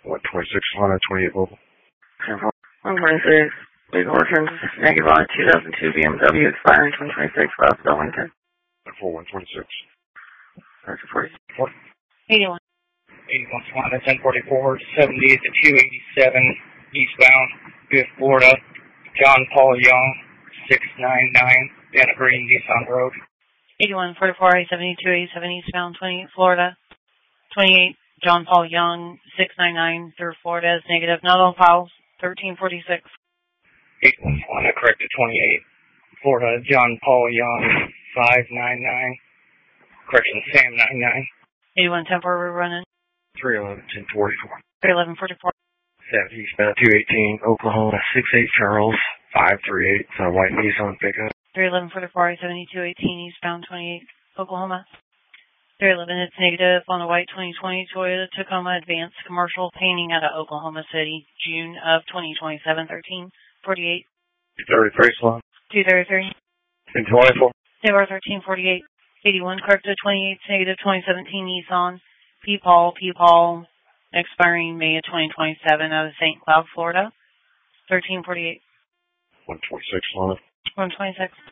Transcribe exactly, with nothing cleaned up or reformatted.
one twenty-six Honda, twenty-eight local. one twenty-six, legal returns, negative on a two thousand two B M W expiring twenty twenty-six, Route Darlington. four one twenty-six. forty-four. eighty-one. eighty-one Honda, ten forty-four, seventy to two eighty-seven, eastbound, Fifth Florida, John Paul Young, six ninety-nine, Banna Green, Nissan Road. eighty-one forty-four, I seventy-two eighty-seven, eastbound, twenty-eight Florida, twenty-eight John Paul Young, six ninety-nine, through Florida is negative, not on files, thirteen forty-six. eighty-one Honda, corrected twenty-eight, Florida, John Paul Young, five ninety-nine, correction, Sam ninety-nine. eighty-one ten four, we're running. three eleven, ten forty-four. three eleven forty-four. seventy, eastbound, two eighteen, Oklahoma, six eight Charles, five three eight, it's a white Nissan pickup. three eleven forty-four, I seventy-two eighteen, eastbound, twenty-eight, Oklahoma. three eleven, it's negative on the white twenty twenty Toyota Tacoma Advanced Commercial painting out of Oklahoma City, June of twenty twenty-seven, thirteen forty-eight. two thirty-three, slot. two thirty-three. ten twenty-four. Zero thirteen forty-eight. eighty-one, corrected twenty-eight, negative twenty seventeen Nissan. P. Paul, P. Paul, expiring May of twenty twenty-seven out of Saint Cloud, Florida. thirteen forty-eight. one twenty-six, slot. one twenty-six.